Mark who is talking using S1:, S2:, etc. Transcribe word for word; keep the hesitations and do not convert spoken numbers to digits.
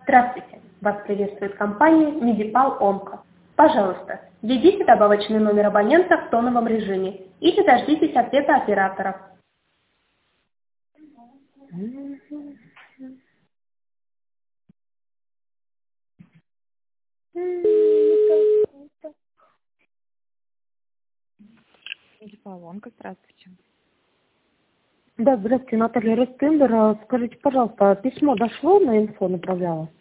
S1: Здравствуйте! Вас приветствует компания Медипал Онко. Пожалуйста, введите добавочный номер абонента в тоновом режиме или дождитесь ответа оператора.
S2: Медипал Онко, здравствуйте.
S3: Да, здравствуйте, Наталья Ростендер. Скажите, пожалуйста, письмо дошло, на инфо направляла?